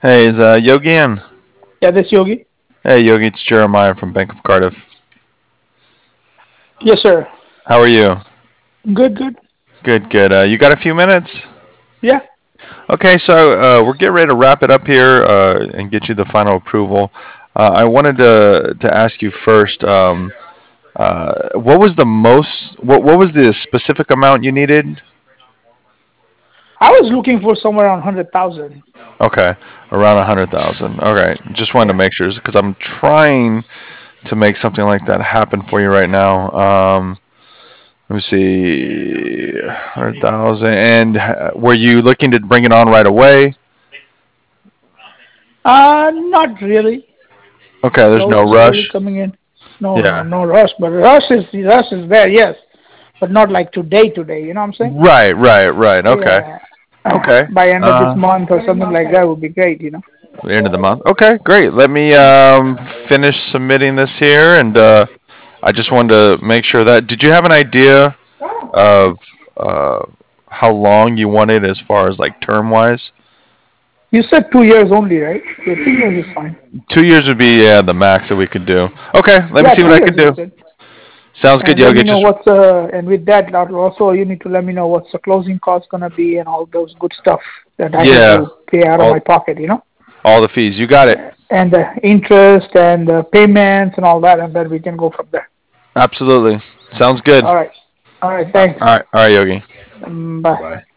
Hey, is Yogi in? Yeah, this Yogi. Hey, Yogi, it's Jeremiah from Bank of Cardiff. Yes, sir. How are you? Good, good. Good, good. You got a few minutes? Yeah. Okay, so we're getting ready to wrap it up here and get you the final approval. I wanted to ask you first. What was the most? What was the specific amount you needed? I was looking for somewhere around 100,000. Okay, around 100,000. Okay, just wanted to Yeah. make sure because I'm trying to make something like that happen for you right now. Let me see, 100,000. And were you looking to bring it on right away? Not really. Okay, there's no Slowly rush. coming in. No, no, Yeah. no rush. But rush is there, yes. But not like today. You know what I'm saying? Right, right, right. Okay. Yeah. Okay. By end of this month or something like that would be great. End of the month. Okay, great. Let me finish submitting this here, and I just wanted to make sure that. Did you have an idea of uh, how long you wanted as far as like term wise? You said 2 years only, right? Yeah, 2 years is fine. 2 years would be the max that we could do. Okay, let me Yeah, see what two I years could is do. good. Sounds good, And let Yogi. me know Just and with that, also you need to let me know what's the closing cost gonna be and all those good stuff that I have yeah, to pay out of all my pocket. all the fees. You got it. And the interest and the payments and all that, and then we can go from there. Absolutely. Sounds good. All right, all right, thanks. All right, Yogi. Bye. Bye.